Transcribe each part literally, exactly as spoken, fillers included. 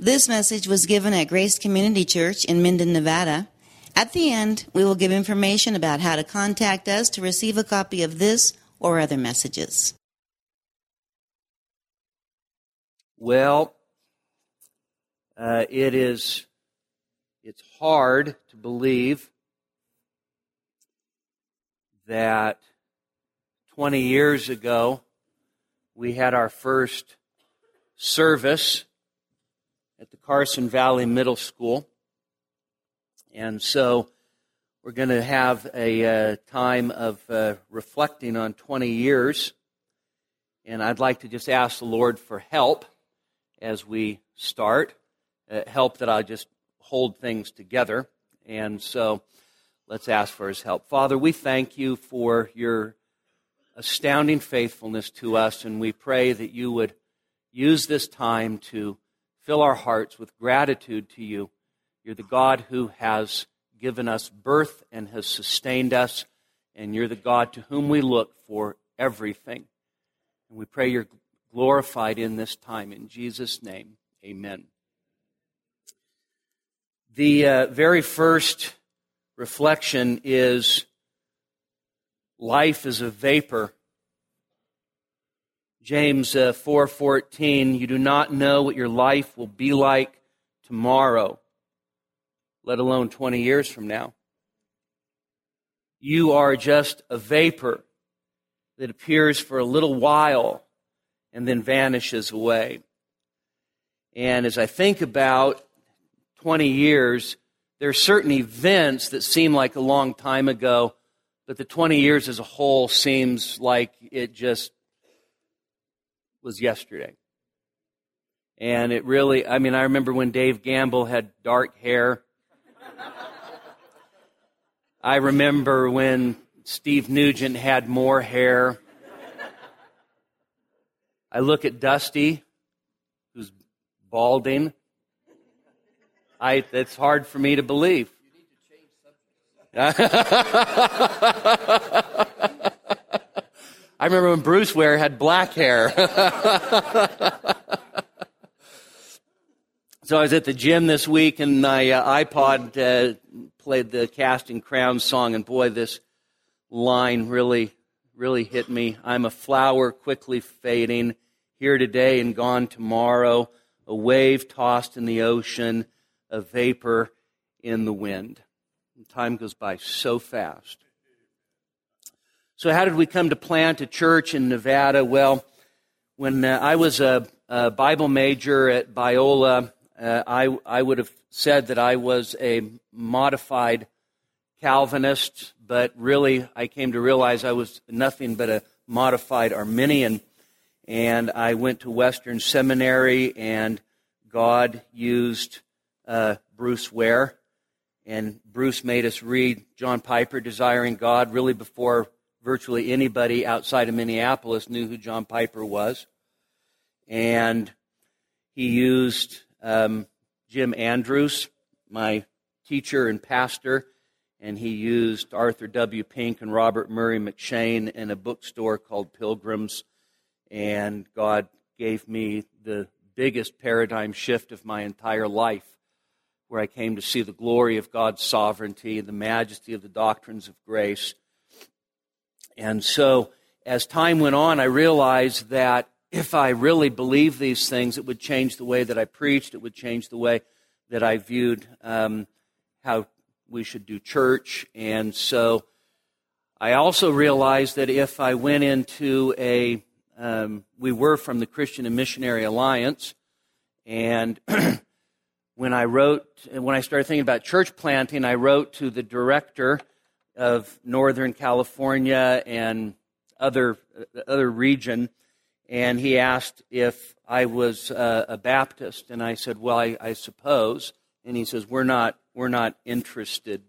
This message was given at Grace Community Church in Minden, Nevada. At the end, we will give information about how to contact us to receive a copy of this or other messages. Well, uh, it is, it's hard to believe that twenty years ago we had our first service at the Carson Valley Middle School. And so we're going to have a uh, time of uh, reflecting on twenty years. And I'd like to just ask the Lord for help as we start, uh, help that I just hold things together. And so let's ask for His help. Father, we thank You for Your astounding faithfulness to us, and we pray that You would use this time to fill our hearts with gratitude to You. You're the God who has given us birth and has sustained us, and You're the God to whom we look for everything. And we pray You're glorified in this time. In Jesus' name, amen. The uh, very first reflection is life is a vapor. James uh, four fourteen, you do not know what your life will be like tomorrow, let alone twenty years from now. You are just a vapor that appears for a little while and then vanishes away. And as I think about twenty years, there are certain events that seem like a long time ago, but the twenty years as a whole seems like it just was yesterday. And it really, I mean, I remember when Dave Gamble had dark hair. I remember when Steve Nugent had more hair. I look at Dusty, who's balding. I, it's hard for me to believe. You need to change subjects. I remember when Bruce Ware had black hair. So I was at the gym this week, and my uh, iPod uh, played the Casting Crowns song, and boy, this line really, really hit me. I'm a flower quickly fading, here today and gone tomorrow, a wave tossed in the ocean, a vapor in the wind. And time goes by so fast. So how did we come to plant a church in Nevada? Well, when uh, I was a, a Bible major at Biola, uh, I, I would have said that I was a modified Calvinist, but really I came to realize I was nothing but a modified Arminian. And I went to Western Seminary, and God used uh, Bruce Ware. And Bruce made us read John Piper, Desiring God, really before virtually anybody outside of Minneapolis knew who John Piper was. And he used um, Jim Andrews, my teacher and pastor, and he used Arthur W. Pink and Robert Murray McShane in a bookstore called Pilgrims. And God gave me the biggest paradigm shift of my entire life, where I came to see the glory of God's sovereignty and the majesty of the doctrines of grace. And so, as time went on, I realized that if I really believed these things, it would change the way that I preached. It would change the way that I viewed um, how we should do church. And so, I also realized that if I went into a Um, we were from the Christian and Missionary Alliance, and when I wrote, when I started thinking about church planting, I wrote to the director of Northern California and other other region, and he asked if I was uh, a Baptist, and I said, "Well, I, I suppose." And he says, "We're not, we're not interested."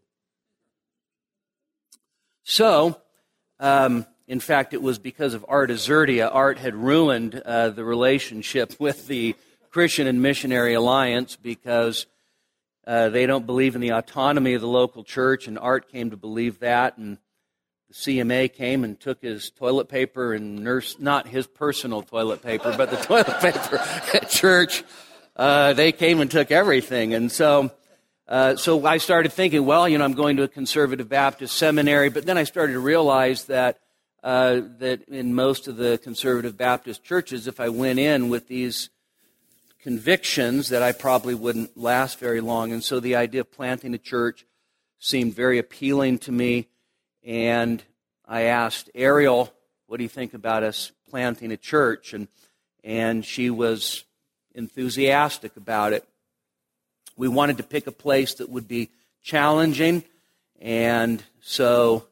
So. Um, In fact, it was because of Art Azurdia. Art had ruined uh, the relationship with the Christian and Missionary Alliance because uh, they don't believe in the autonomy of the local church, and Art came to believe that, and the C M A came and took his toilet paper and nursed, not his personal toilet paper, but the toilet paper at church, uh, they came and took everything. And so uh, so I started thinking, well, you know, I'm going to a conservative Baptist seminary, but then I started to realize that uh, that in most of the conservative Baptist churches, if I went in with these convictions, that I probably wouldn't last very long. And so the idea of planting a church seemed very appealing to me. And I asked Ariel, what do you think about us planting a church? And and she was enthusiastic about it. We wanted to pick a place that would be challenging, and so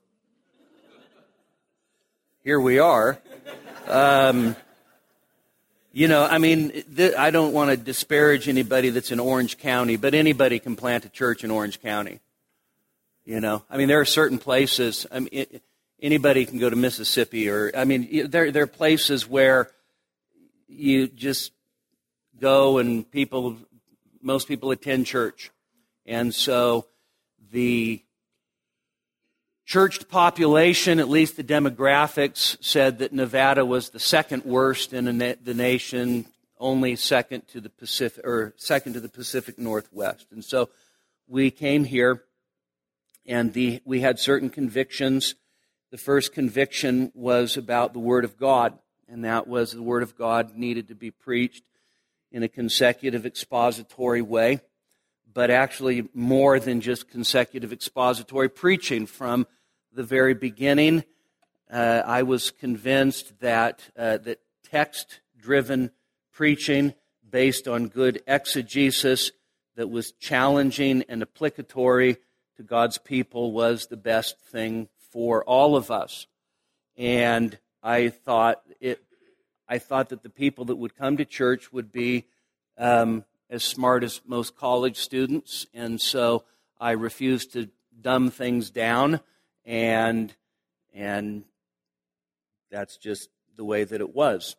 here we are. Um, you know, I mean, th- I don't want to disparage anybody that's in Orange County, but anybody can plant a church in Orange County. You know, I mean, there are certain places. I mean, it, anybody can go to Mississippi, or I mean, there there are places where you just go and people, most people attend church, and so the churched population, at least the demographics, said that Nevada was the second worst in the nation, only second to the Pacific or second to the Pacific Northwest. And so we came here, and the we had certain convictions. The first conviction was about the Word of God, and that was the Word of God needed to be preached in a consecutive expository way, but actually more than just consecutive expository preaching. From the very beginning, uh, I was convinced that uh, that text-driven preaching based on good exegesis that was challenging and applicatory to God's people was the best thing for all of us. And I thought it. I thought that the people that would come to church would be um, as smart as most college students, and so I refused to dumb things down, and and that's just the way that it was.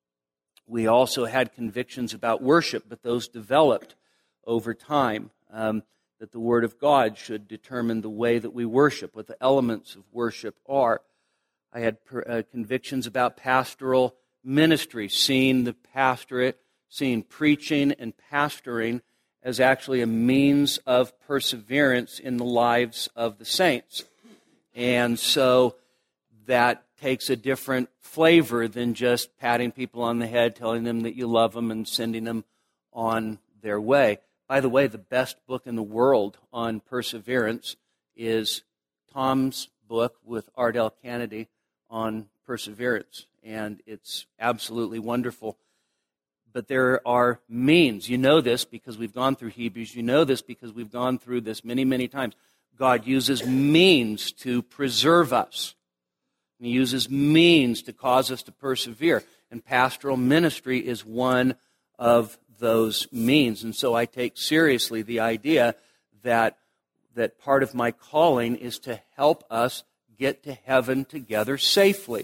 We also had convictions about worship, but those developed over time. Um, that the Word of God should determine the way that we worship, what the elements of worship are. I had per, uh, convictions about pastoral ministry, seeing the pastorate, seeing preaching and pastoring as actually a means of perseverance in the lives of the saints. And so that takes a different flavor than just patting people on the head, telling them that you love them, and sending them on their way. By the way, the best book in the world on perseverance is Tom's book with Ardell Kennedy on perseverance, and it's absolutely wonderful. But there are means. You know this because we've gone through Hebrews. You know this because we've gone through this many, many times. God uses means to preserve us. He uses means to cause us to persevere. And pastoral ministry is one of those means. And so I take seriously the idea that that part of my calling is to help us get to heaven together safely.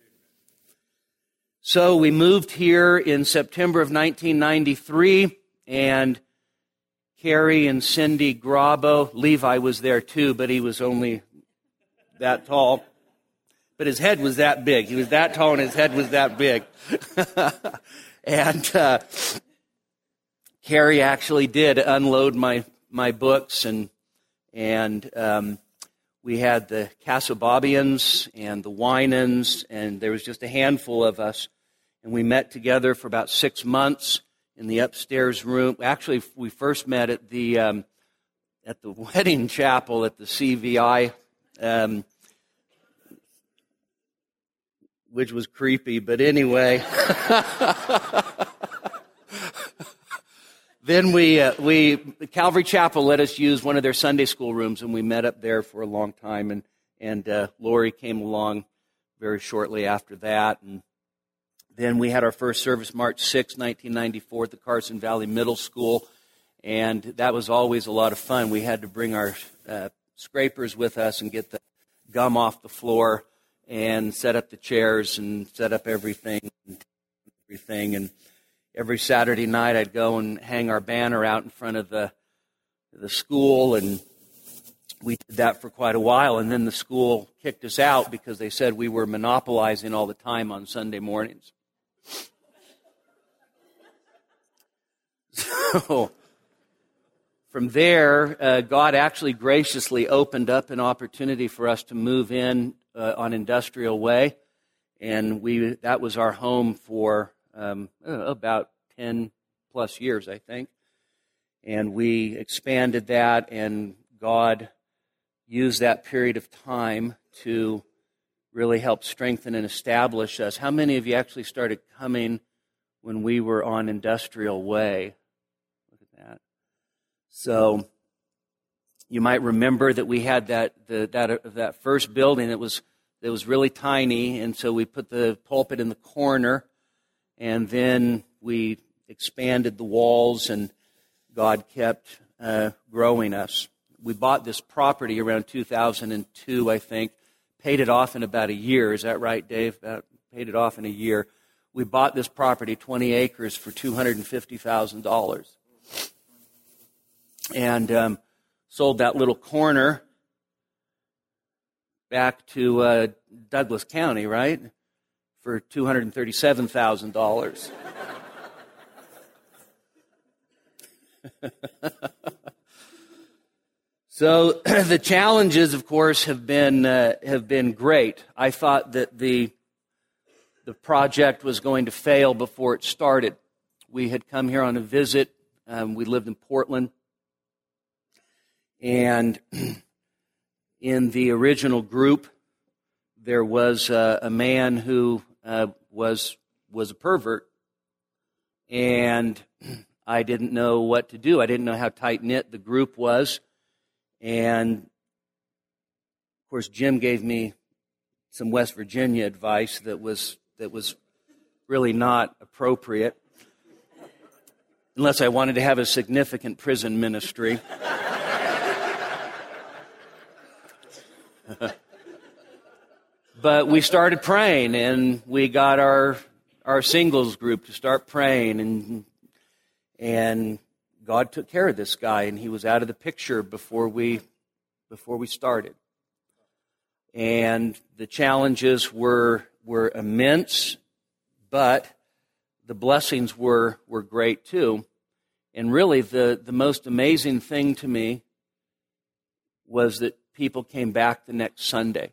So we moved here in September of nineteen ninety-three, and Carrie and Cindy Grabo, Levi was there too, but he was only that tall. But his head was that big. He was that tall and his head was that big. and uh, Carrie actually did unload my, my books, and and um, we had the Casababians and the Winans, and there was just a handful of us. And we met together for about six months in the upstairs room. Actually, we first met at the um, at the wedding chapel at the C V I, um, which was creepy. But anyway, then we uh, we Calvary Chapel let us use one of their Sunday school rooms, and we met up there for a long time. And and uh, Lori came along very shortly after that, and then we had our first service March sixth, nineteen ninety-four at the Carson Valley Middle School, and that was always a lot of fun. We had to bring our uh, scrapers with us and get the gum off the floor and set up the chairs and set up everything, everything. And every Saturday night I'd go and hang our banner out in front of the the school, and we did that for quite a while. And then the school kicked us out because they said we were monopolizing all the time on Sunday mornings. So from there, uh, God actually graciously opened up an opportunity for us to move in uh, on Industrial Way, and we that was our home for um, about ten plus years, I think. And we expanded that, and God used that period of time to really help strengthen and establish us. How many of you actually started coming when we were on Industrial Way? Look at that. So you might remember that we had that the, that uh, that first building that was that was really tiny, and so we put the pulpit in the corner, and then we expanded the walls, and God kept uh, growing us. We bought this property around two thousand two, I think. Paid it off in about a year. Is that right, Dave? About, paid it off in a year. We bought this property, twenty acres, for two hundred fifty thousand dollars. And um, sold that little corner back to uh, Douglas County, right? For two hundred thirty-seven thousand dollars. So the challenges, of course, have been uh, have been great. I thought that the the project was going to fail before it started. We had come here on a visit. Um, we lived in Portland, and in the original group, there was uh, a man who uh, was was a pervert, and I didn't know what to do. I didn't know how tight-knit the group was. And, of course, Jim gave me some West Virginia advice that was that was really not appropriate, unless I wanted to have a significant prison ministry. But we started praying, and we got our our singles group to start praying, and and God took care of this guy, and he was out of the picture before we before we started. And the challenges were were immense, but the blessings were were great too. And really, the, the most amazing thing to me was that people came back the next Sunday.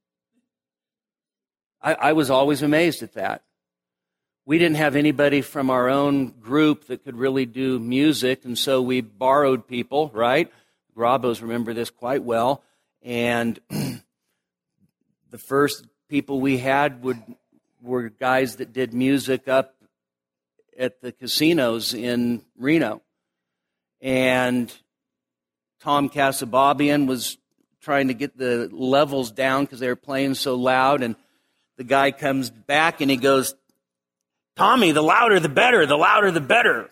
I, I was always amazed at that. We didn't have anybody from our own group that could really do music, and so we borrowed people, right? Grabos remember this quite well. And the first people we had would were guys that did music up at the casinos in Reno. And Tom Casababian was trying to get the levels down because they were playing so loud, and the guy comes back and he goes, "Tommy, the louder the better, the louder the better."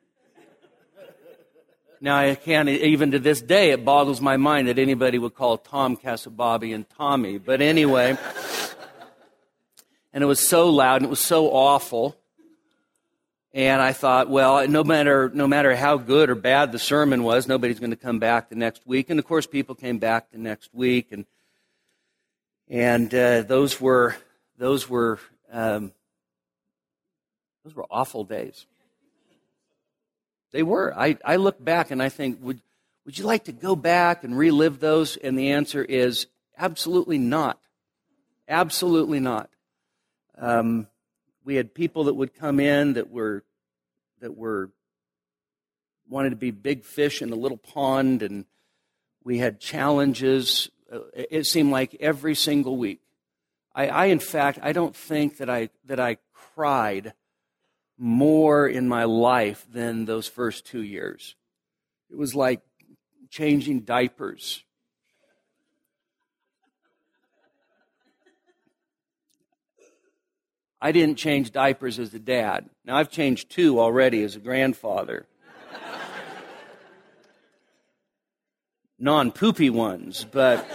Now, I can't, even to this day, it boggles my mind that anybody would call Tom Casababian Tommy. But anyway, and it was so loud and it was so awful. And I thought, well, no matter no matter how good or bad the sermon was, nobody's going to come back the next week. And of course, people came back the next week, and and uh, those were those were um, those were awful days. They were. I, I look back and I think, would would you like to go back and relive those? And the answer is absolutely not. Absolutely not. Um, we had people that would come in that were that were wanted to be big fish in a little pond, and we had challenges. It seemed like every single week. I, I in fact, I don't think that I that I cried more in my life than those first two years. It was like changing diapers. I didn't change diapers as a dad. Now, I've changed two already as a grandfather. Non-poopy ones, but...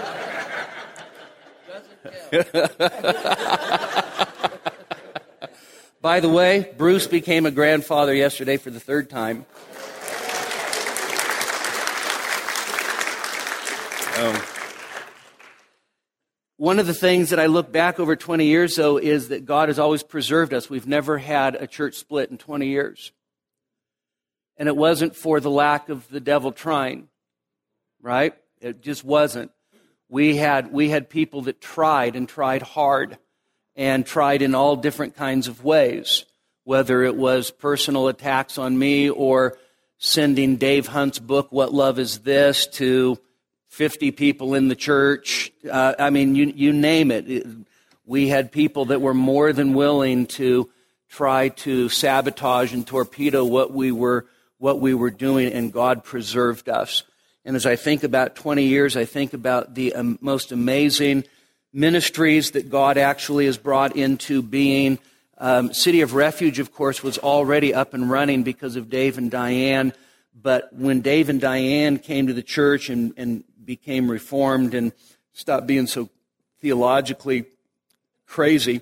By the way, Bruce became a grandfather yesterday for the third time. Um, one of the things that I look back over twenty years, though, is that God has always preserved us. We've never had a church split in twenty years. And it wasn't for the lack of the devil trying, right? It just wasn't. We had we had people that tried and tried hard and tried in all different kinds of ways, whether it was personal attacks on me or sending Dave Hunt's book, What Love Is This, to fifty people in the church. Uh, I mean, you, you name it. We had people that were more than willing to try to sabotage and torpedo what we were what we were doing, and God preserved us. And as I think about twenty years, I think about the um, most amazing ministries that God actually has brought into being. Um, City of Refuge, of course, was already up and running because of Dave and Diane. But when Dave and Diane came to the church and, and became reformed and stopped being so theologically crazy,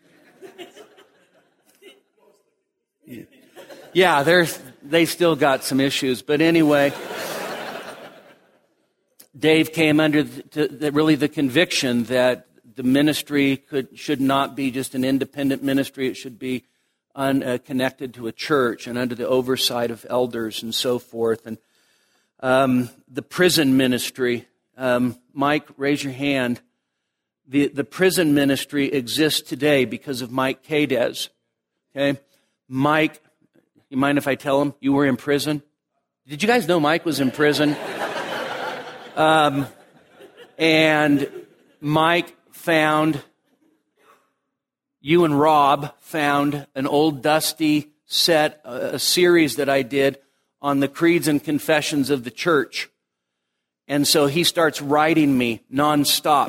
yeah, they're, they still got some issues. But anyway, Dave came under the, the, really the conviction that the ministry could should not be just an independent ministry. It should be un, uh, connected to a church and under the oversight of elders and so forth. And um, the prison ministry, um, Mike, raise your hand. The, the prison ministry exists today because of Mike Cades. Okay, Mike, you mind if I tell him you were in prison? Did you guys know Mike was in prison? um, and Mike found, you and Rob found an old dusty set, a series that I did on the creeds and confessions of the church. And so he starts writing me nonstop.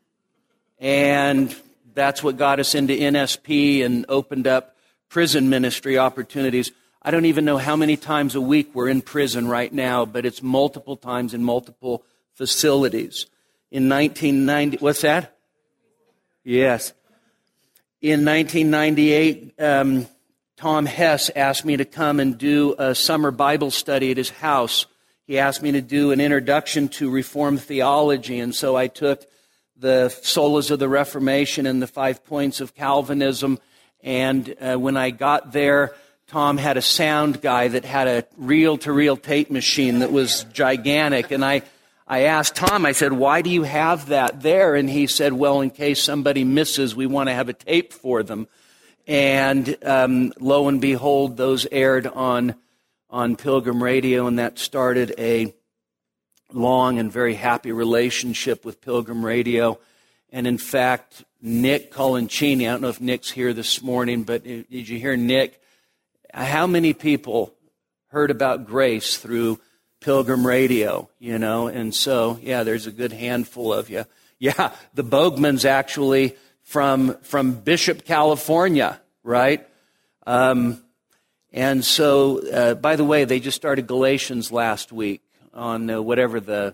And that's what got us into N S P and opened up prison ministry opportunities. I don't even know how many times a week we're in prison right now, but it's multiple times in multiple facilities. In nineteen ninety, what's that? Yes. In nineteen ninety-eight, um, Tom Hess asked me to come and do a summer Bible study at his house. He asked me to do an introduction to Reformed theology, and so I took the solas of the Reformation and the five points of Calvinism, and uh, when I got there, Tom had a sound guy that had a reel-to-reel tape machine that was gigantic, and I I asked Tom, I said, why do you have that there? And he said, well, in case somebody misses, we want to have a tape for them. And um, lo and behold, those aired on on Pilgrim Radio, and that started a long and very happy relationship with Pilgrim Radio. And in fact, Nick Colancini, I don't know if Nick's here this morning, but did you hear Nick? How many people heard about grace through Pilgrim Radio, you know? And so, yeah, there's a good handful of you. Yeah, the Bogmans actually from from Bishop, California, right? Um, and so, uh, by the way, they just started Galatians last week on uh, whatever the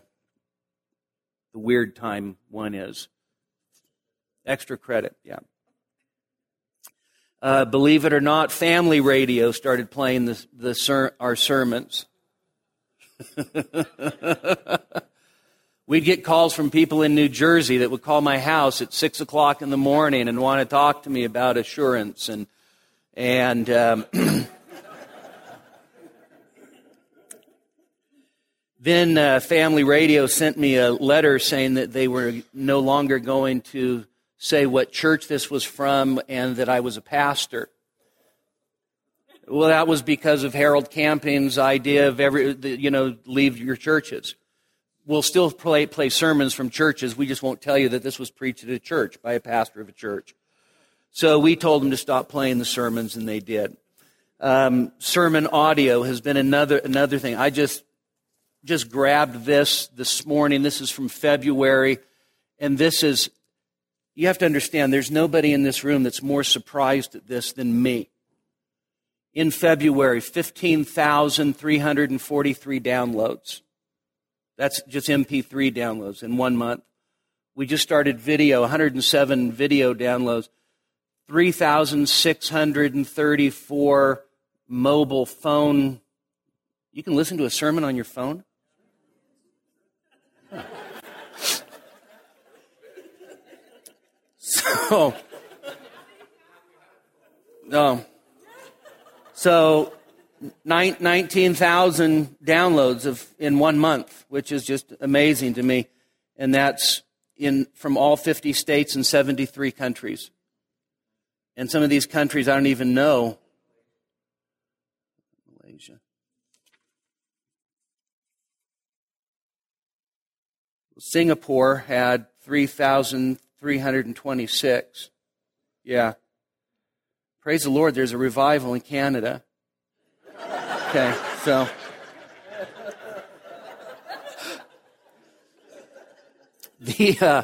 the weird time one is. Extra credit, yeah. Uh, believe it or not, Family Radio started playing the, the ser- our sermons. We'd get calls from people in New Jersey that would call my house at six o'clock in the morning and want to talk to me about assurance. And and um, then uh, Family Radio sent me a letter saying that they were no longer going to say what church this was from and that I was a pastor. Well, that was because of Harold Camping's idea of every, you know, leave your churches. We'll still play play sermons from churches. We just won't tell you that this was preached at a church by a pastor of a church. So we told them to stop playing the sermons, and they did. Um, sermon audio has been another another thing. I just just grabbed this this morning. This is from February, and this is, you have to understand, there's nobody in this room that's more surprised at this than me. In February, fifteen thousand three hundred forty-three downloads. That's just M P three downloads in one month. We just started video, one hundred seven video downloads, three thousand six hundred thirty-four mobile phone. You can listen to a sermon on your phone? Huh. So, no. So, nineteen thousand downloads of in one month, which is just amazing to me. And that's in from all fifty states and seventy-three countries. And some of these countries I don't even know. Malaysia. Singapore had three thousand three hundred twenty-six. Yeah. Praise the Lord, there's a revival in Canada. Okay, so. The, uh,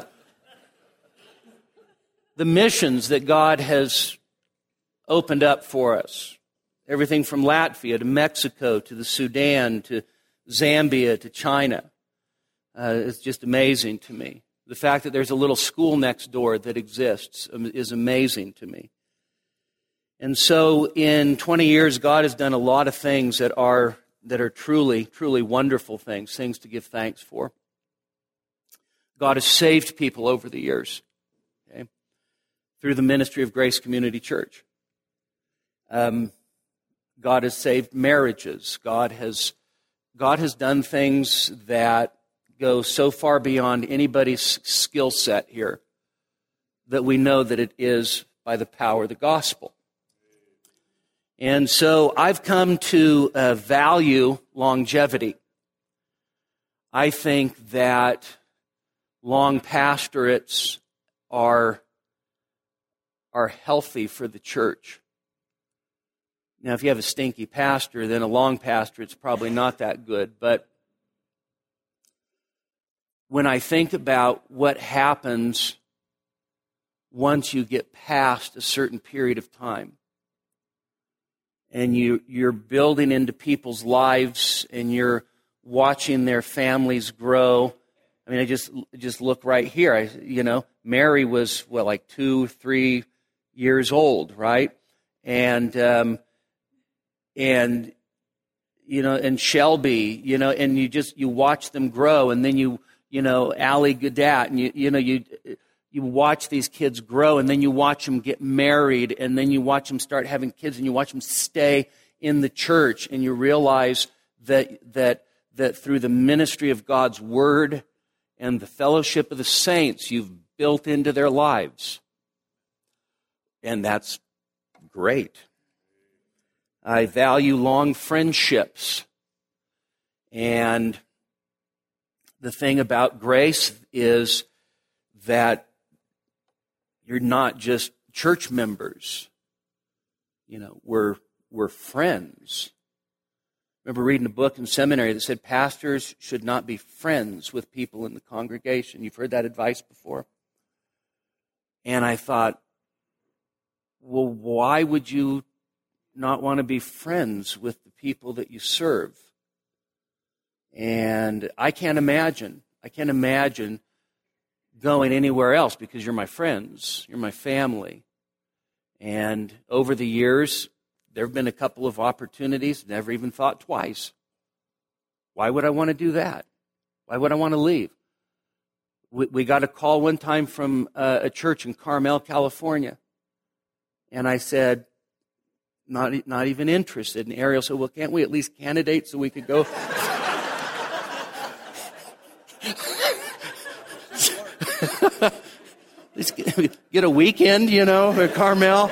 the missions that God has opened up for us, everything from Latvia to Mexico to the Sudan to Zambia to China, uh, is just amazing to me. The fact that there's a little school next door that exists is amazing to me. And so in twenty years, God has done a lot of things that are that are truly, truly wonderful things, things to give thanks for. God has saved people over the years, okay, through the ministry of Grace Community Church. Um, God has saved marriages. God has God has done things that go so far beyond anybody's skill set here that we know that it is by the power of the gospel. And so I've come to uh, value longevity. I think that long pastorates are, are healthy for the church. Now, if you have a stinky pastor, then a long pastorate's probably not that good. But when I think about what happens once you get past a certain period of time, and you, you're building into people's lives, and you're watching their families grow. I mean, I just just look right here. I, you know, Mary was, well, like two, three years old, right? And, um, and you know, and Shelby, you know, and you just, you watch them grow, and then you, you know, Allie Gadat, and you, you know, you... You watch these kids grow, and then you watch them get married, and then you watch them start having kids, and you watch them stay in the church, and you realize that that that through the ministry of God's Word and the fellowship of the saints, you've built into their lives. And that's great. I value long friendships. And the thing about grace is that you're not just church members. You know, we're we're friends. I remember reading a book in seminary that said pastors should not be friends with people in the congregation. You've heard that advice before? And I thought, well, why would you not want to be friends with the people that you serve? And I can't imagine. I can't imagine going anywhere else because you're my friends, you're my family. And over the years, there have been a couple of opportunities, never even thought twice. Why would I want to do that? Why would I want to leave? We, we got a call one time from uh, a church in Carmel, California. And I said, not, not even interested. And Ariel said, well, can't we at least candidate so we could go? Get a weekend, you know, at Carmel.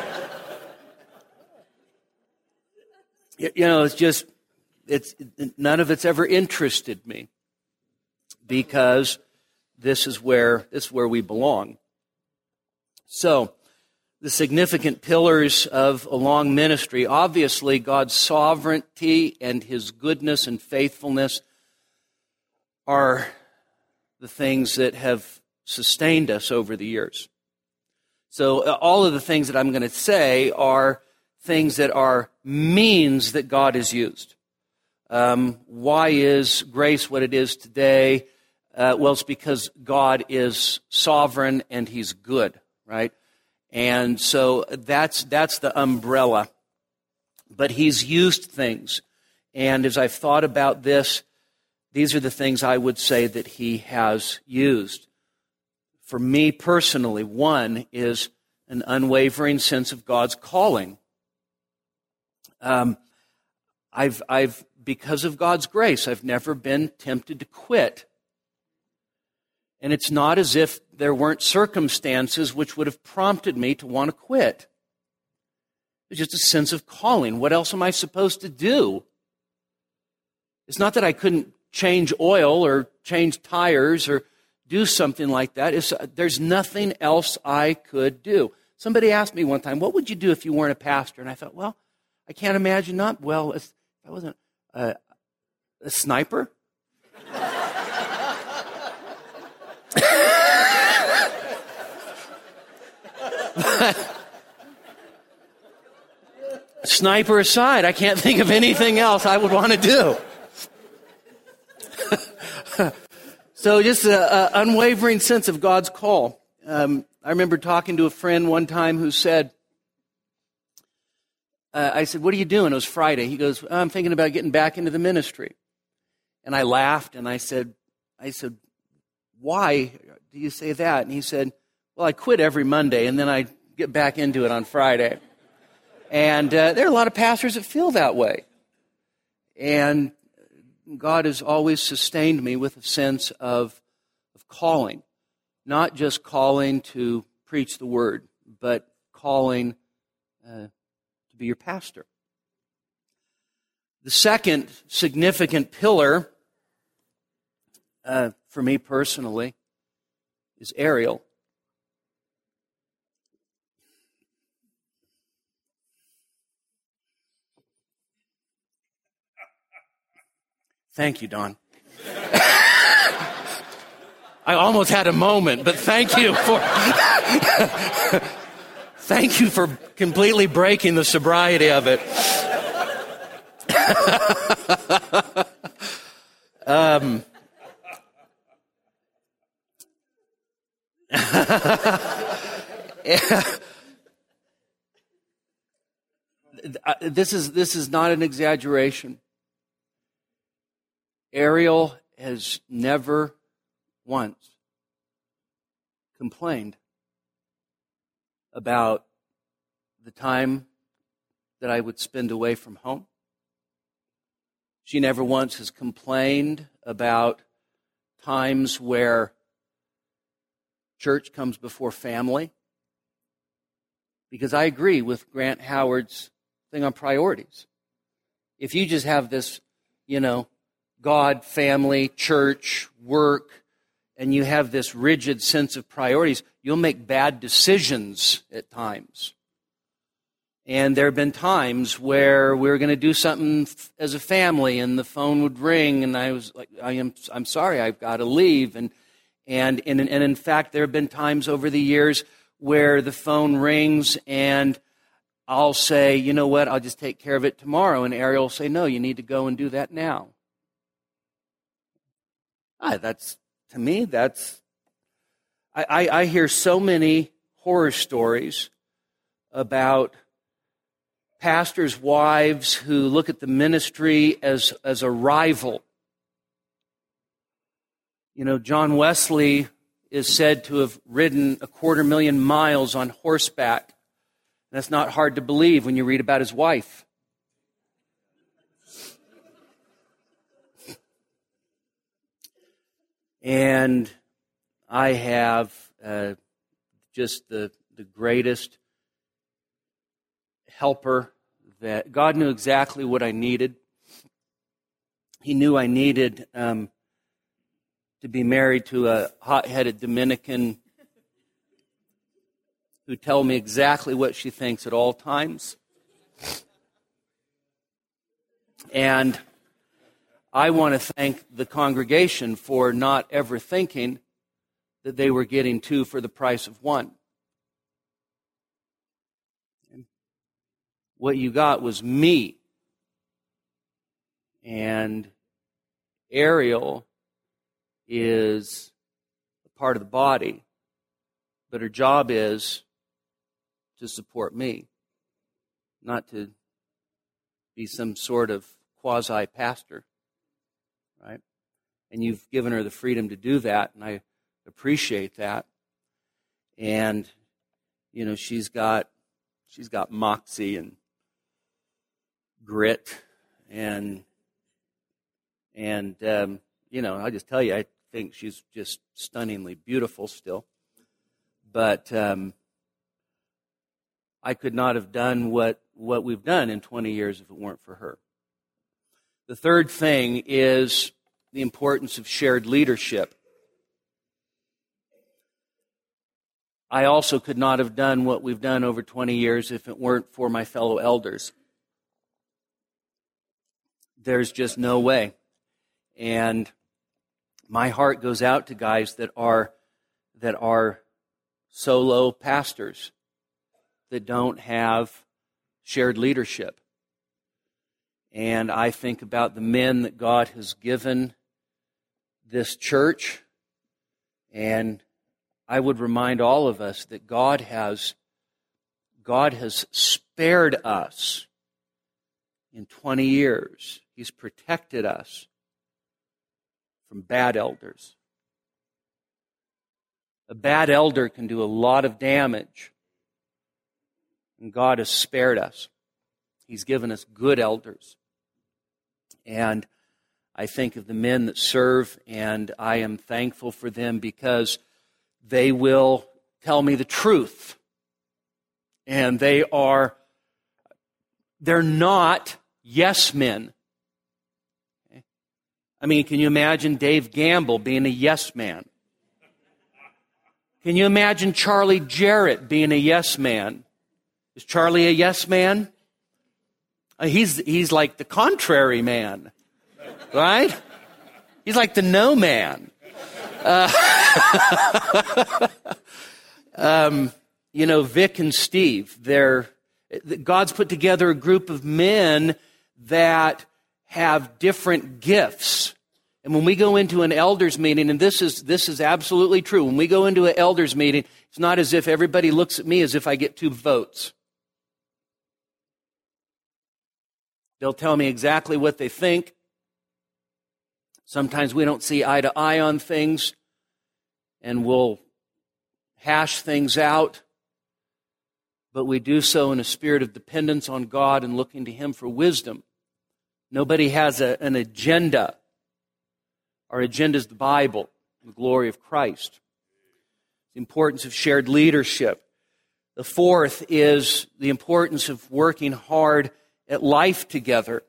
You know, it's just, it's none of it's ever interested me because this is where this is where we belong. So, the significant pillars of a long ministry, obviously God's sovereignty and His goodness and faithfulness are the things that have sustained us over the years. So uh, all of the things that I'm going to say are things that are means that God has used. Um, why is grace what it is today? Uh, well, it's because God is sovereign and He's good, right? And so that's that's the umbrella. But He's used things. And as I've thought about this, these are the things I would say that He has used. For me personally, one is an unwavering sense of God's calling. Um, I've, I've, because of God's grace, I've never been tempted to quit. And it's not as if there weren't circumstances which would have prompted me to want to quit. It's just a sense of calling. What else am I supposed to do? It's not that I couldn't change oil or change tires or do something like that. It's, there's nothing else I could do. Somebody asked me one time, what would you do if you weren't a pastor? And I thought, well, I can't imagine not. Well, if I wasn't a, a sniper. Sniper aside, I can't think of anything else I would want to do. So just an unwavering sense of God's call. Um, I remember talking to a friend one time who said, uh, I said, what are you doing? It was Friday. He goes, I'm thinking about getting back into the ministry. And I laughed and I said, I said, why do you say that? And he said, well, I quit every Monday and then I get back into it on Friday. And uh, there are a lot of pastors that feel that way. And God has always sustained me with a sense of, of calling. Not just calling to preach the word, but calling uh, to be your pastor. The second significant pillar uh, for me personally is Ariel. Thank you, Don. I almost had a moment, but thank you for thank you for completely breaking the sobriety of it. um, this is this is not an exaggeration. Ariel has never once complained about the time that I would spend away from home. She never once has complained about times where church comes before family. Because I agree with Grant Howard's thing on priorities. If you just have this, you know, God, family, church, work, and you have this rigid sense of priorities, you'll make bad decisions at times. And there have been times where we were going to do something as a family, and the phone would ring, and I was like, I am, I'm sorry, I've got to leave. And, and, and, and in fact, there have been times over the years where the phone rings, and I'll say, you know what, I'll just take care of it tomorrow. And Ariel will say, no, you need to go and do that now. Ah, that's, to me, that's, I, I, I hear so many horror stories about pastors' wives who look at the ministry as, as a rival. You know, John Wesley is said to have ridden a quarter million miles on horseback. That's not hard to believe when you read about his wife. And I have uh, just the, the greatest helper that God knew exactly what I needed. He knew I needed um, to be married to a hot-headed Dominican who tell me exactly what she thinks at all times. And I want to thank the congregation for not ever thinking that they were getting two for the price of one. And what you got was me. And Ariel is a part of the body, but her job is to support me, not to be some sort of quasi-pastor. Right? And you've given her the freedom to do that, and I appreciate that. And, you know, she's got she's got moxie and grit And, and um, you know, I'll just tell you, I think she's just stunningly beautiful still. But um, I could not have done what, what we've done in twenty years if it weren't for her. The third thing is the importance of shared leadership. I also could not have done what we've done over twenty years if it weren't for my fellow elders. There's just no way. And my heart goes out to guys that are that are solo pastors that don't have shared leadership. And I think about the men that God has given this church, and I would remind all of us that God has God has spared us in twenty years. He's protected us from bad elders. A bad elder can do a lot of damage, and God has spared us. He's given us good elders. And I think of the men that serve, and I am thankful for them because they will tell me the truth. And they are, they're not yes men. Okay? I mean, can you imagine Dave Gamble being a yes man? Can you imagine Charlie Jarrett being a yes man? Is Charlie a yes man? Uh, he's, he's like the contrary man, right? He's like the no man. Uh, um, you know, Vic and Steve, they're, God's put together a group of men that have different gifts. And when we go into an elders meeting, and this is this is absolutely true, when we go into an elders meeting, it's not as if everybody looks at me as if I get two votes. They'll tell me exactly what they think. Sometimes we don't see eye to eye on things, and we'll hash things out, but we do so in a spirit of dependence on God and looking to Him for wisdom. Nobody has a, an agenda. Our agenda is the Bible, the glory of Christ. The importance of shared leadership. The fourth is the importance of working hard at life together.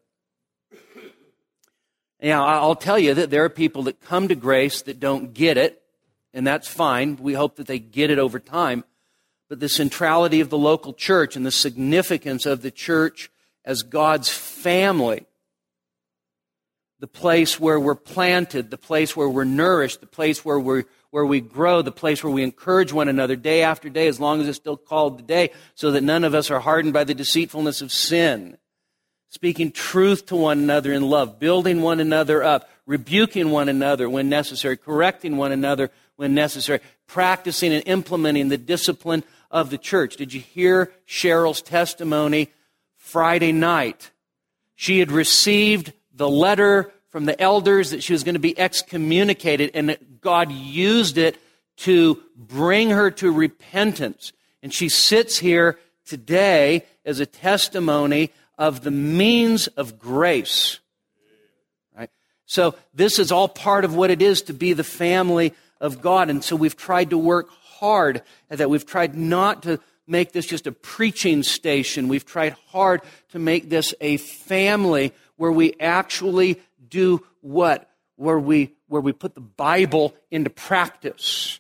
Now, I'll tell you that there are people that come to Grace that don't get it, and that's fine. We hope that they get it over time. But the centrality of the local church and the significance of the church as God's family, the place where we're planted, the place where we're nourished, the place where we where we grow, the place where we encourage one another day after day, as long as it's still called the day, so that none of us are hardened by the deceitfulness of sin. Speaking truth to one another in love, building one another up, rebuking one another when necessary, correcting one another when necessary, practicing and implementing the discipline of the church. Did you hear Cheryl's testimony Friday night? She had received the letter from the elders that she was going to be excommunicated, and that God used it to bring her to repentance. And she sits here today as a testimony of the means of grace. Right? So this is all part of what it is to be the family of God. And so we've tried to work hard at that. We've tried not to make this just a preaching station. We've tried hard to make this a family where we actually do what? Where we, where we put the Bible into practice.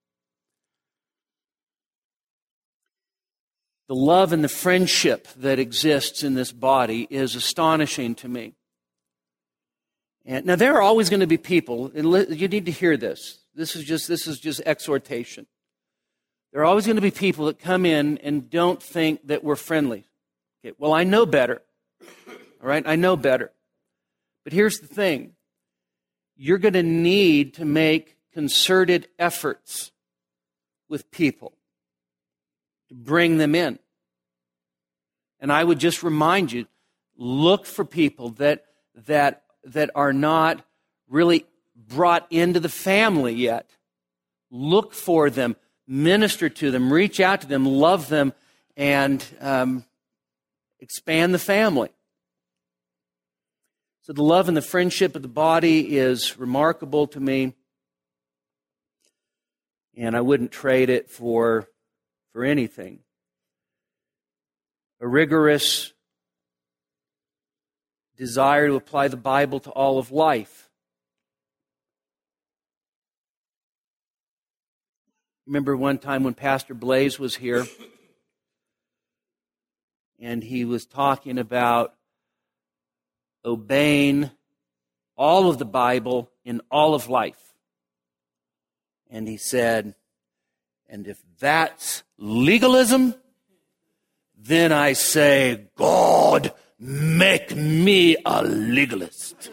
The love and the friendship that exists in this body is astonishing to me. And now there are always going to be people, and you need to hear this. This is just this is just exhortation. There are always going to be people that come in and don't think that we're friendly. Okay, well, I know better. All right, I know better. But here's the thing. You're going to need to make concerted efforts with people to bring them in. And I would just remind you, look for people that that that are not really brought into the family yet. Look for them, minister to them, reach out to them, love them, and um, expand the family. So the love and the friendship of the body is remarkable to me, and I wouldn't trade it for, for anything. A rigorous desire to apply the Bible to all of life. Remember one time when Pastor Blaze was here, and he was talking about obeying all of the Bible in all of life. And he said, and if that's legalism, then I say, God, make me a legalist.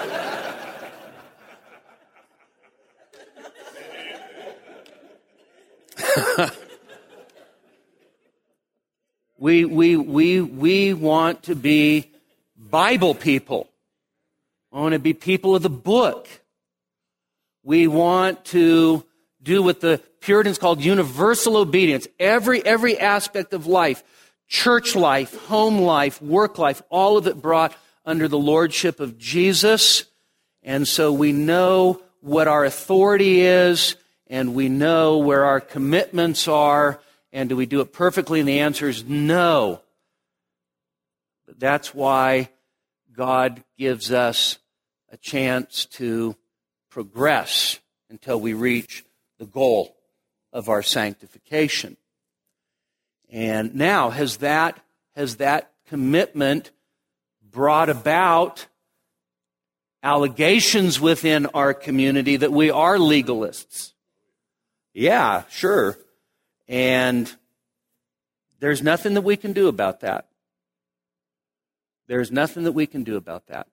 we, we, we, we want to be Bible people. We want to be people of the book. We want to do what the Puritans called universal obedience. Every, every aspect of life, church life, home life, work life, all of it brought under the lordship of Jesus. And so we know what our authority is, and we know where our commitments are, and do we do it perfectly? And the answer is no. But that's why God gives us a chance to progress until we reach the goal of our sanctification. And now, has that, has that commitment brought about allegations within our community that we are legalists? Yeah, sure. And there's nothing that we can do about that. There's nothing that we can do about that.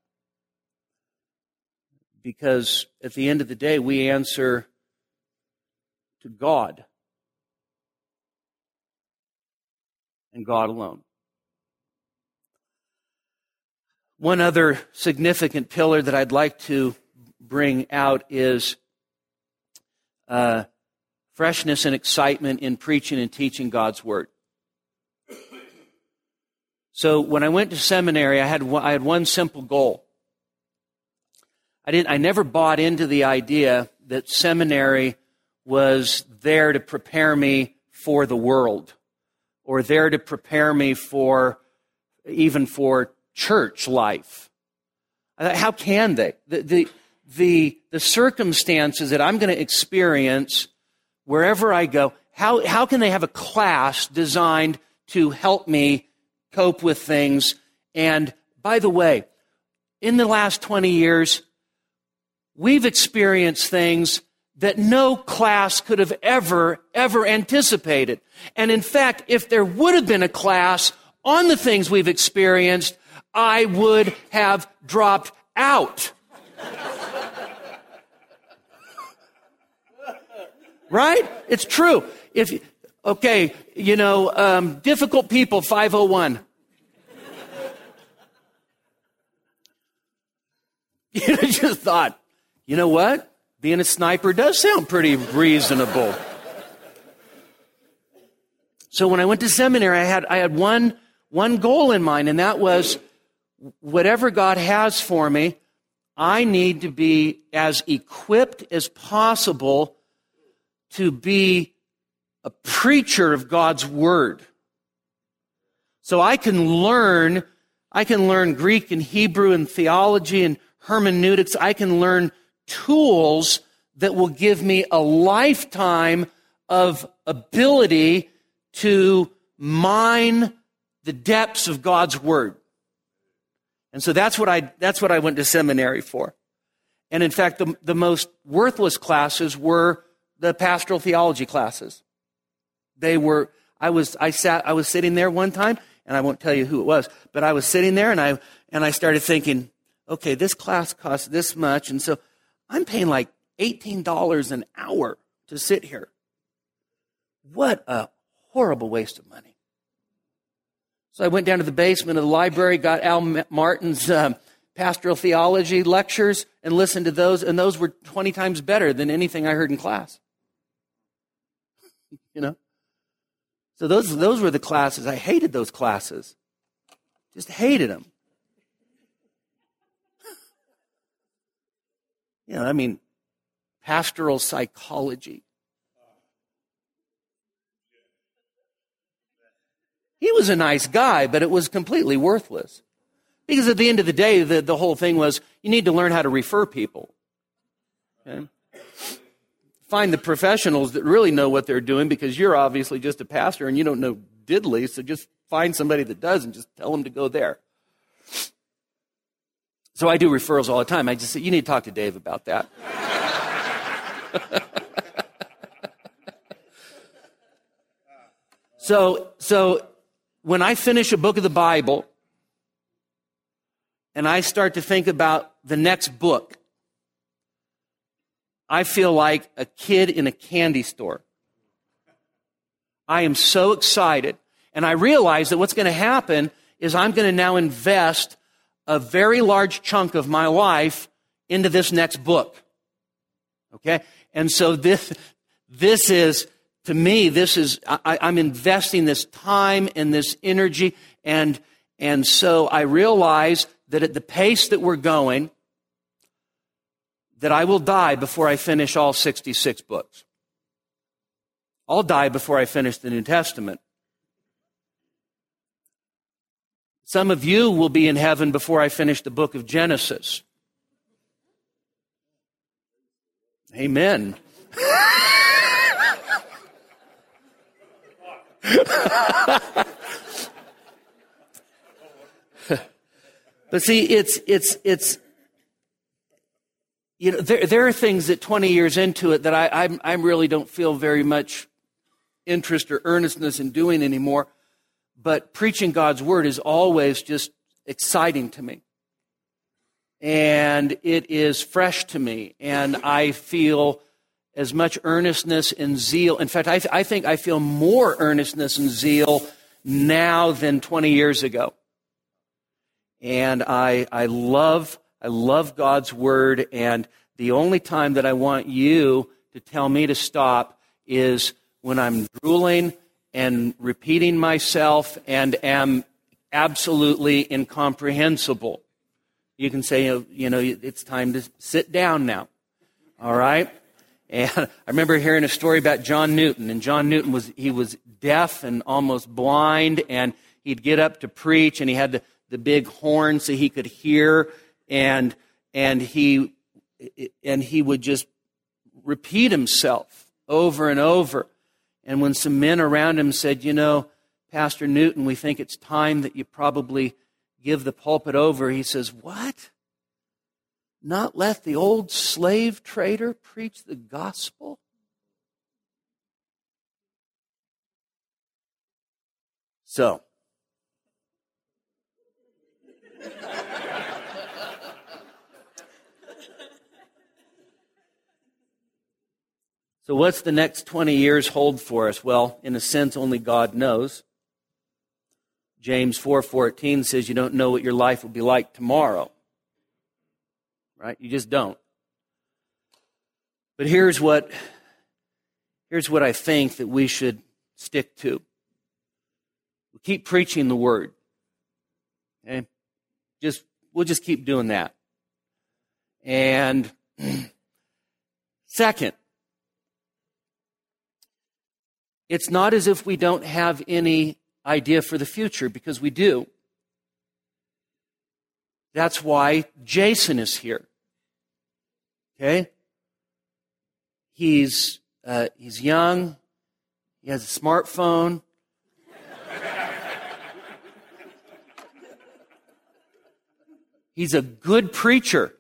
Because at the end of the day, we answer to God and God alone. One other significant pillar that I'd like to bring out is uh, freshness and excitement in preaching and teaching God's Word. So when I went to seminary, I had one, I had one simple goal. I didn't. I never bought into the idea that seminary was there to prepare me for the world, or there to prepare me for even for church life. How can they? The the the, the circumstances that I'm going to experience wherever I go, how how can they have a class designed to help me cope with things? And by the way, in the last twenty years, we've experienced things that no class could have ever, ever anticipated. And in fact, if there would have been a class on the things we've experienced, I would have dropped out. Right? It's true. If okay, you know, um, difficult people, five oh one. You just thought, you know what? Being a sniper does sound pretty reasonable. So when I went to seminary, I had I had one one goal in mind, and that was whatever God has for me, I need to be as equipped as possible to be a preacher of God's Word. So I can learn, I can learn Greek and Hebrew and theology and hermeneutics. I can learn tools that will give me a lifetime of ability to mine the depths of God's Word. And so that's what I that's what I went to seminary for. And in fact, the, the most worthless classes were the pastoral theology classes. They were I was I sat I was sitting there one time, and I won't tell you who it was, but I was sitting there and I and I started thinking, okay, this class costs this much, and so I'm paying like eighteen dollars an hour to sit here. What a horrible waste of money. So I went down to the basement of the library, got Al Martin's um, pastoral theology lectures, and listened to those, and those were twenty times better than anything I heard in class. You know? So those, those were the classes. I hated those classes. Just hated them. You know, I mean, pastoral psychology. He was a nice guy, but it was completely worthless. Because at the end of the day, the, the whole thing was, you need to learn how to refer people. Okay? Find the professionals that really know what they're doing, because you're obviously just a pastor and you don't know diddly, so just find somebody that does and just tell them to go there. So I do referrals all the time. I just say, you need to talk to Dave about that. so, so when I finish a book of the Bible and I start to think about the next book, I feel like a kid in a candy store. I am so excited. And I realize that what's going to happen is I'm going to now invest a very large chunk of my life into this next book. Okay? And so this, this is, to me, this is, I, I'm investing this time and this energy. And, and so I realize that at the pace that we're going, that I will die before I finish all sixty-six books. I'll die before I finish the New Testament. Some of you will be in heaven before I finish the book of Genesis. Amen. But see, it's, it's, it's, you know, there, there are things that twenty years into it that I, I, I really don't feel very much interest or earnestness in doing anymore. But preaching God's word is always just exciting to me. And it is fresh to me. And I feel as much earnestness and zeal. In fact, I, th- I think I feel more earnestness and zeal now than twenty years ago. And I, I love, I love God's word. And the only time that I want you to tell me to stop is when I'm drooling and repeating myself and am absolutely incomprehensible. You can say, you know, it's time to sit down now. All right? And I remember hearing a story about John Newton. And John Newton was, he was deaf and almost blind. And he'd get up to preach and he had the, the big horn so he could hear. And, and he, and he would just repeat himself over and over. And when some men around him said, you know, Pastor Newton, we think it's time that you probably give the pulpit over, he says, what? Not let the old slave trader preach the gospel? So, So what's the next twenty years hold for us? Well, in a sense, only God knows. James four fourteen says you don't know what your life will be like tomorrow. Right? You just don't. But here's what, here's what I think that we should stick to. We keep preaching the word. Okay? Just, we'll just keep doing that. And second, it's not as if we don't have any idea for the future, because we do. That's why Jason is here. Okay? He's uh, he's young. He has a smartphone. He's a good preacher.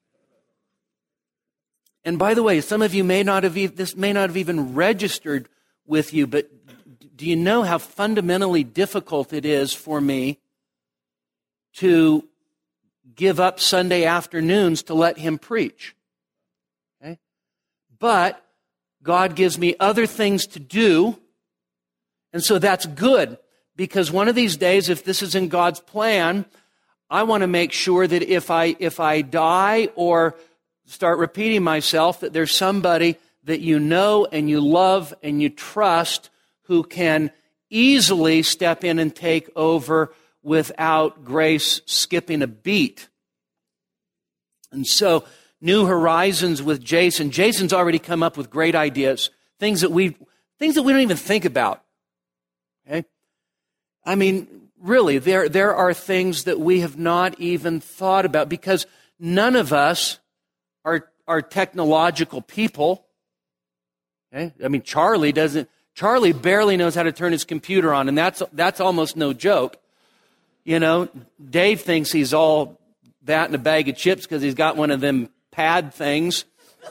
And by the way, some of you may not have e- this may not have even registered with you, but do you know how fundamentally difficult it is for me to give up Sunday afternoons to let him preach? Okay? But God gives me other things to do, and so that's good, because one of these days, if this is in God's plan, I want to make sure that if I if I die or start repeating myself, that there's somebody that you know and you love and you trust who can easily step in and take over without Grace skipping a beat. And so New Horizons with Jason. Jason's already come up with great ideas, things that we things that we don't even think about. Okay? I mean, really, there there are things that we have not even thought about because none of us are are technological people. Okay? I mean, Charlie doesn't. Charlie barely knows how to turn his computer on, and that's that's almost no joke. You know, Dave thinks he's all that in a bag of chips because he's got one of them pad things.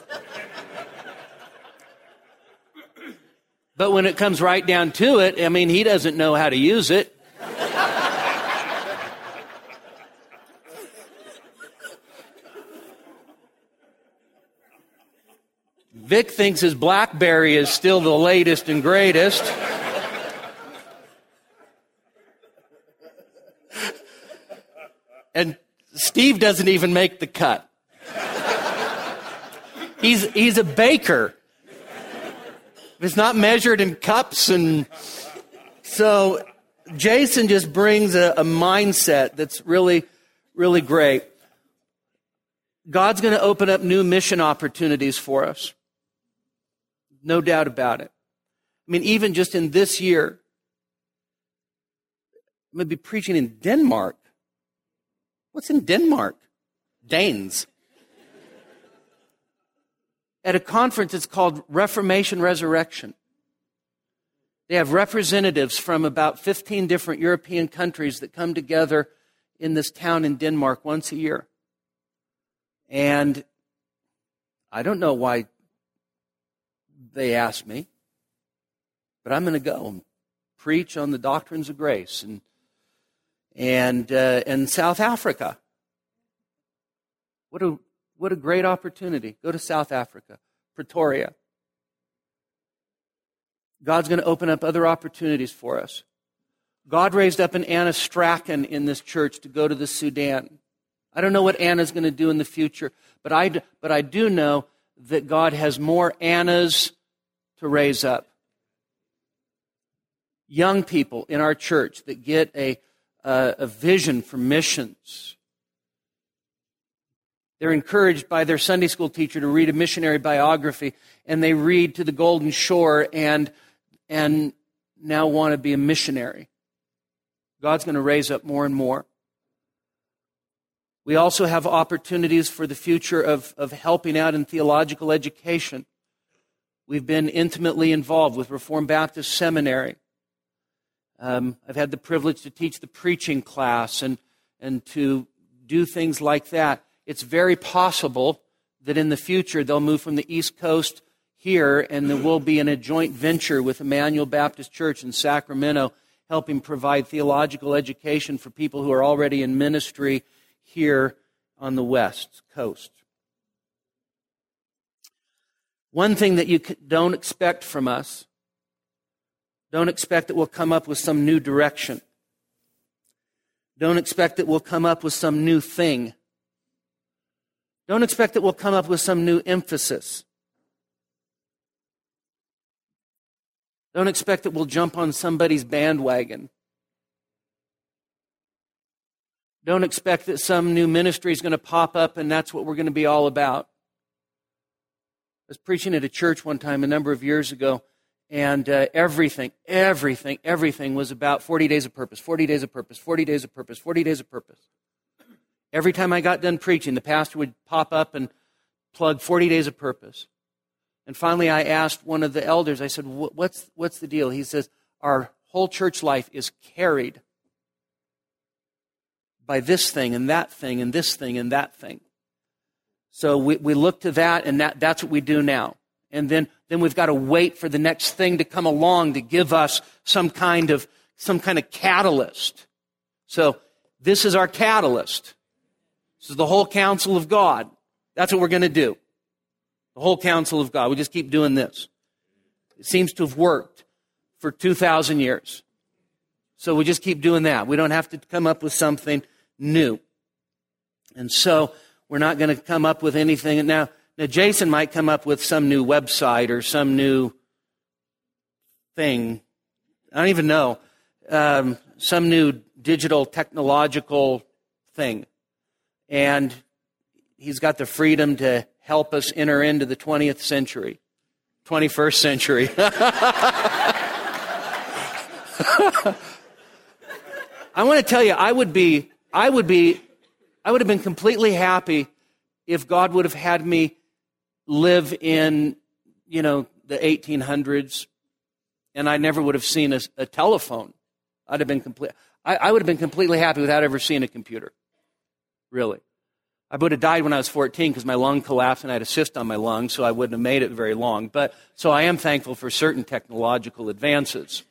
But when it comes right down to it, I mean, he doesn't know how to use it. Vic thinks his BlackBerry is still the latest and greatest. And Steve doesn't even make the cut. He's he's a baker. It's not measured in cups, and so Jason just brings a, a mindset that's really, really great. God's going to open up new mission opportunities for us. No doubt about it. I mean, even just in this year, I'm going to be preaching in Denmark. What's in Denmark? Danes. At a conference, it's called Reformation Resurrection. They have representatives from about fifteen different European countries that come together in this town in Denmark once a year. And I don't know why they asked me, but I'm going to go and preach on the doctrines of grace and and uh, in South Africa. What a what a great opportunity! Go to South Africa, Pretoria. God's going to open up other opportunities for us. God raised up an Anna Strachan in this church to go to the Sudan. I don't know what Anna's going to do in the future, but I but I do know that God has more Annas to raise up. Young people in our church that get a Uh, a vision for missions. They're encouraged by their Sunday school teacher to read a missionary biography, and they read To the Golden Shore and, and now want to be a missionary. God's going to raise up more and more. We also have opportunities for the future of, of helping out in theological education. We've been intimately involved with Reformed Baptist Seminary. Um, I've had the privilege to teach the preaching class and, and to do things like that. It's very possible that in the future they'll move from the East Coast here and there will be in a joint venture with Emmanuel Baptist Church in Sacramento, helping provide theological education for people who are already in ministry here on the West Coast. One thing that you don't expect from us, don't expect that we'll come up with some new direction. Don't expect that we'll come up with some new thing. Don't expect that we'll come up with some new emphasis. Don't expect that we'll jump on somebody's bandwagon. Don't expect that some new ministry is going to pop up and that's what we're going to be all about. I was preaching at a church one time a number of years ago, and uh, everything, everything, everything was about forty days of purpose, forty days of purpose, forty days of purpose, forty days of purpose. Every time I got done preaching, the pastor would pop up and plug forty days of purpose. And finally I asked one of the elders, I said, what's, what's the deal? He says, our whole church life is carried by this thing and that thing and this thing and that thing. So we, we look to that, and that, that's what we do now. And then, then we've got to wait for the next thing to come along to give us some kind of some kind of catalyst. So this is our catalyst. This is the whole counsel of God. That's what we're going to do. The whole counsel of God. We just keep doing this. It seems to have worked for two thousand years. So we just keep doing that. We don't have to come up with something new. And so we're not going to come up with anything. Now, now Jason might come up with some new website or some new thing. I don't even know. Um, some new digital technological thing. And he's got the freedom to help us enter into the twentieth century, twenty-first century. I want to tell you, I would be, I would be, I would have been completely happy if God would have had me live in, you know, the eighteen hundreds, and I never would have seen a, a telephone. I'd have been complete. I, I would have been completely happy without ever seeing a computer. Really. I would have died when I was fourteen because my lung collapsed and I had a cyst on my lung, so I wouldn't have made it very long. But so I am thankful for certain technological advances.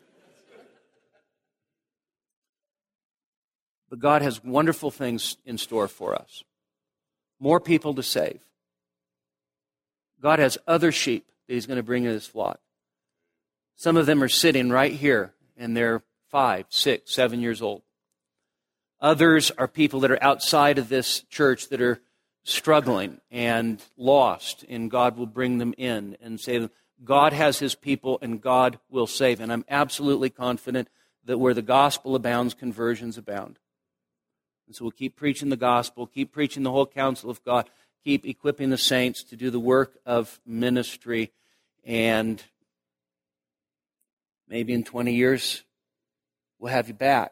But God has wonderful things in store for us. More people to save. God has other sheep that He's going to bring in His flock. Some of them are sitting right here, and they're five, six, seven years old. Others are people that are outside of this church that are struggling and lost, and God will bring them in and save them. God has His people, and God will save. And I'm absolutely confident that where the gospel abounds, conversions abound. And so we'll keep preaching the gospel, keep preaching the whole counsel of God, keep equipping the saints to do the work of ministry, and maybe in twenty years, we'll have you back.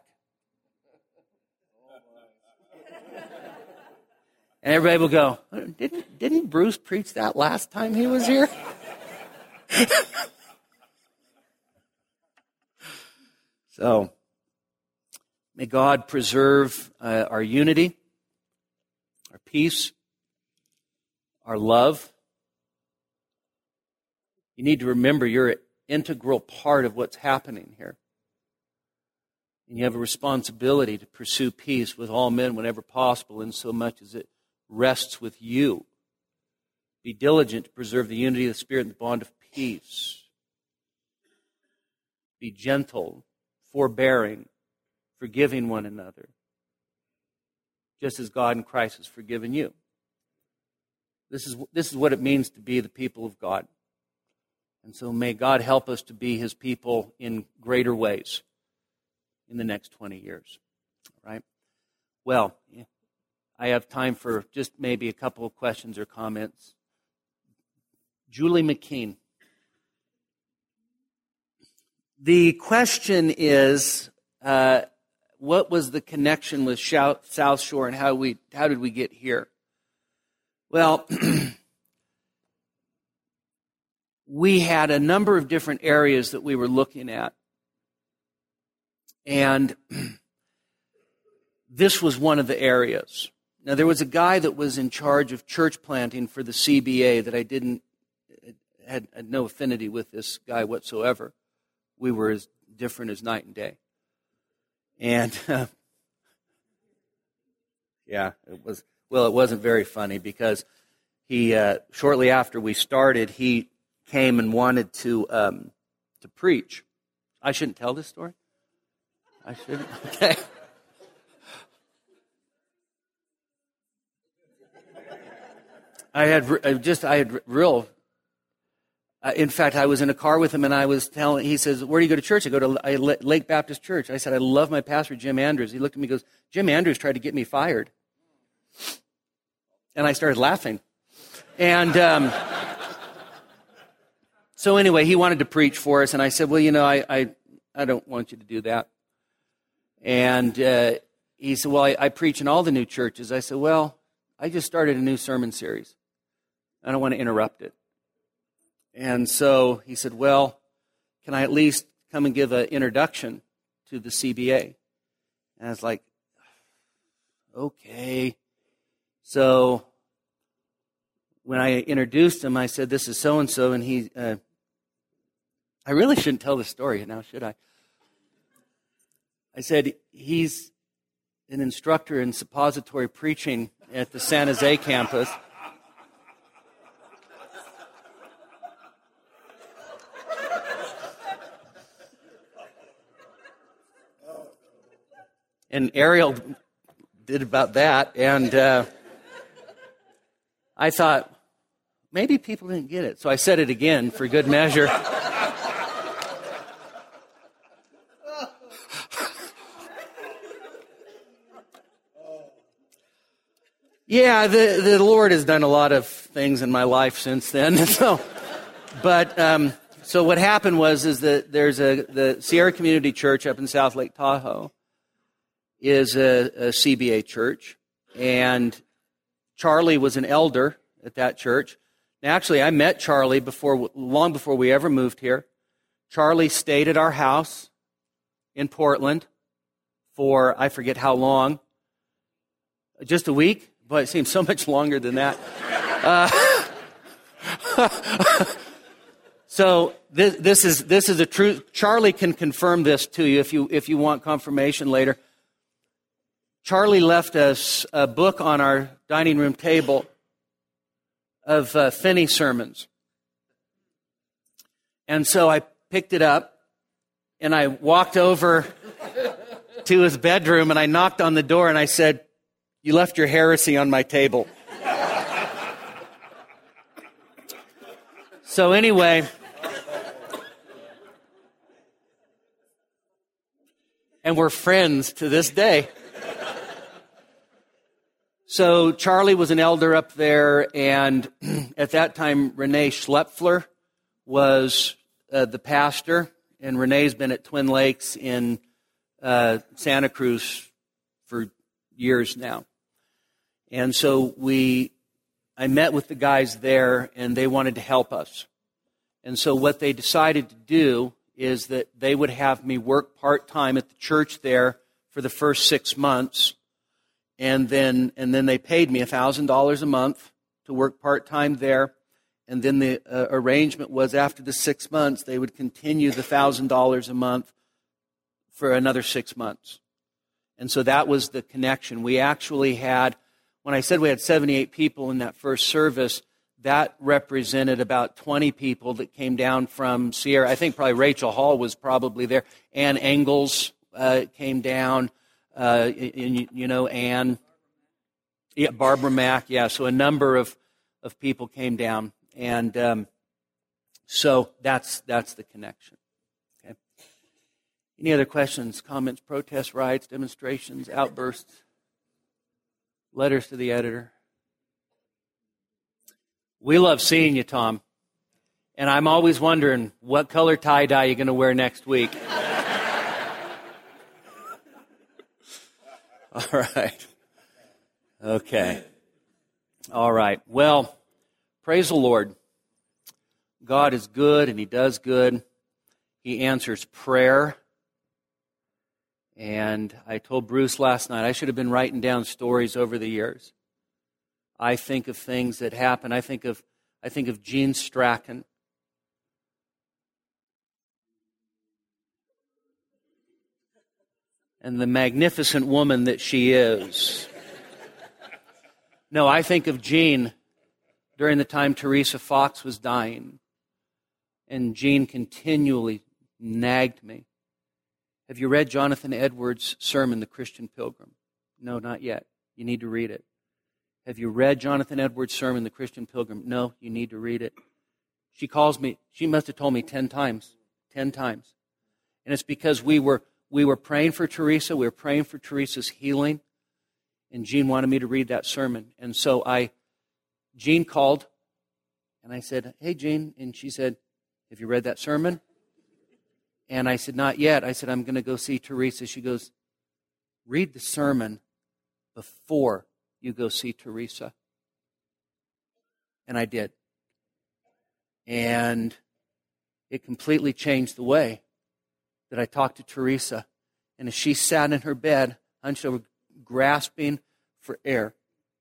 And everybody will go, didn't, didn't Bruce preach that last time he was here? So, may God preserve uh, our unity, our peace, our love. You need to remember you're an integral part of what's happening here. And you have a responsibility to pursue peace with all men whenever possible, in so much as it rests with you. Be diligent to preserve the unity of the Spirit and the bond of peace. Be gentle, forbearing, forgiving one another, just as God in Christ has forgiven you. This is, this is what it means to be the people of God. And so may God help us to be His people in greater ways in the next twenty years. All right? Well, I have time for just maybe a couple of questions or comments. Julie McKean. The question is, uh, what was the connection with South Shore, and how we how did we get here? Well, we had a number of different areas that we were looking at. And this was one of the areas. Now, there was a guy that was in charge of church planting for the C B A that I didn't, had, had no affinity with this guy whatsoever. We were as different as night and day. And, uh, yeah, it was, well, it wasn't very funny because he, uh, shortly after we started, he came and wanted to, um, to preach. I shouldn't tell this story? I shouldn't? Okay. I had I just, I had real, uh, in fact, I was in a car with him and I was telling, he says, where do you go to church? I go to I, Lake Baptist Church. I said, I love my pastor, Jim Andrews. He looked at me and goes, Jim Andrews tried to get me fired. And I started laughing. And um, so anyway, he wanted to preach for us. And I said, well, you know, I I, I don't want you to do that. And uh, he said, well, I, I preach in all the new churches. I said, well, I just started a new sermon series. I don't want to interrupt it. And so he said, well, can I at least come and give an introduction to the C B A? And I was like, okay. So when I introduced him, I said, this is so-and-so, and he, uh, I really shouldn't tell the story now, should I? I said, he's an instructor in suppository preaching at the San Jose campus. And Ariel did about that, and uh, I thought, maybe people didn't get it. So I said it again for good measure. Yeah, the, the Lord has done a lot of things in my life since then. So, but um, so what happened was is that there's a the Sierra Community Church up in South Lake Tahoe is a, a C B A church, and Charlie was an elder at that church. Now, actually, I met Charlie before long before we ever moved here. Charlie stayed at our house in Portland for I forget how long, just a week. Boy, it seems so much longer than that. Uh, so this, this is this is a truth. Charlie can confirm this to you if you if you want confirmation later. Charlie left us a book on our dining room table of uh, Finney sermons, and so I picked it up and I walked over to his bedroom and I knocked on the door and I said, "You left your heresy on my table." So anyway, and we're friends to this day. So Charlie was an elder up there, and at that time, Renee Schlepfler was uh, the pastor, and Renee's been at Twin Lakes in uh, Santa Cruz for years now. And so we, I met with the guys there, and they wanted to help us. And so what they decided to do is that they would have me work part-time at the church there for the first six months, and then and then they paid me one thousand dollars a month to work part-time there, and then the uh, arrangement was after the six months, they would continue the one thousand dollars a month for another six months. And so that was the connection. We actually had, when I said we had seventy-eight people in that first service, that represented about twenty people that came down from Sierra. I think probably Rachel Hall was probably there. Ann Engels uh, came down. Uh, and, you know, Ann. Yeah, Barbara Mack. Yeah, so a number of, of people came down. And um, so that's that's the connection. Okay. Any other questions, comments, protests, riots, demonstrations, outbursts, letters to the editor? We love seeing you, Tom. And I'm always wondering, what color tie-dye you're going to wear next week? All right. Okay. All right. Well, praise the Lord. God is good, and He does good. He answers prayer. And I told Bruce last night, I should have been writing down stories over the years. I think of things that happen. I think of I think of Jean Strachan. And the magnificent woman that she is. No, I think of Jean during the time Teresa Fox was dying. And Jean continually nagged me. Have you read Jonathan Edwards' sermon, The Christian Pilgrim? No, not yet. You need to read it. Have you read Jonathan Edwards' sermon, The Christian Pilgrim? No, you need to read it. She calls me, she must have told me ten times. Ten times. And it's because we were we were praying for Teresa, we were praying for Teresa's healing, and Jean wanted me to read that sermon. And so I, Jean called, and I said, "Hey, Jean," and she said, "Have you read that sermon?" And I said, "Not yet." I said, "I'm going to go see Teresa." She goes, "Read the sermon before you go see Teresa." And I did. And it completely changed the way that I talked to Teresa. And as she sat in her bed, hunched over, grasping for air,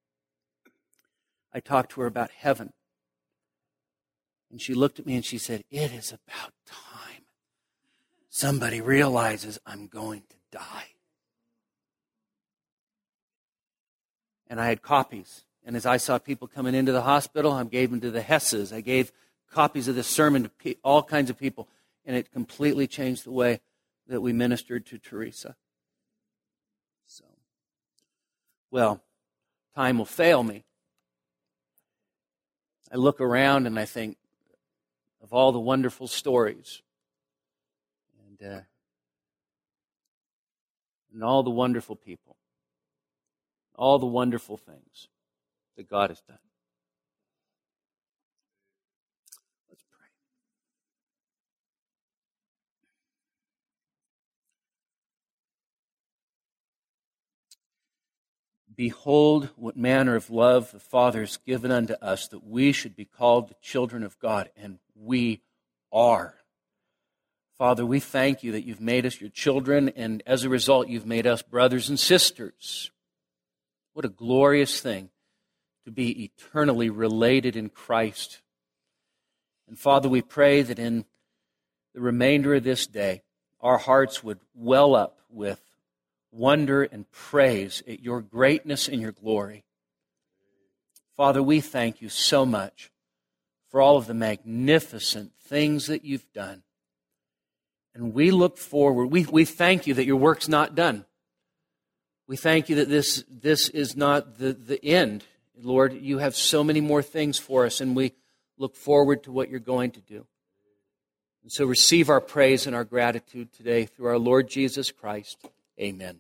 I talked to her about heaven. And she looked at me and she said, "It is about time somebody realizes I'm going to die." And I had copies. And as I saw people coming into the hospital, I gave them to the Hesses. I gave copies of this sermon to pe- all kinds of people. And it completely changed the way that we ministered to Teresa. So, well, time will fail me. I look around and I think of all the wonderful stories. And, uh, and all the wonderful people. All the wonderful things. that God has done. Let's pray. Behold, what manner of love the Father has given unto us, that we should be called the children of God, and we are. Father, we thank you that you've made us your children, and as a result, you've made us brothers and sisters. What a glorious thing to be eternally related in Christ. And Father, we pray that in the remainder of this day, our hearts would well up with wonder and praise at your greatness and your glory. Father, we thank you so much for all of the magnificent things that you've done. And we look forward. We, we thank you that your work's not done. We thank you that this, this is not the, the end. Lord, you have so many more things for us, and we look forward to what you're going to do. And so receive our praise and our gratitude today through our Lord Jesus Christ. Amen.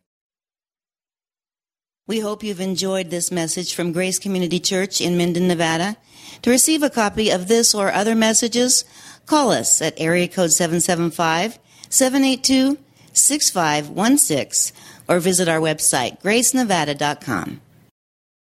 We hope you've enjoyed this message from Grace Community Church in Minden, Nevada. To receive a copy of this or other messages, call us at area code seven seven five, seven eight two, six five one six or visit our website, grace nevada dot com.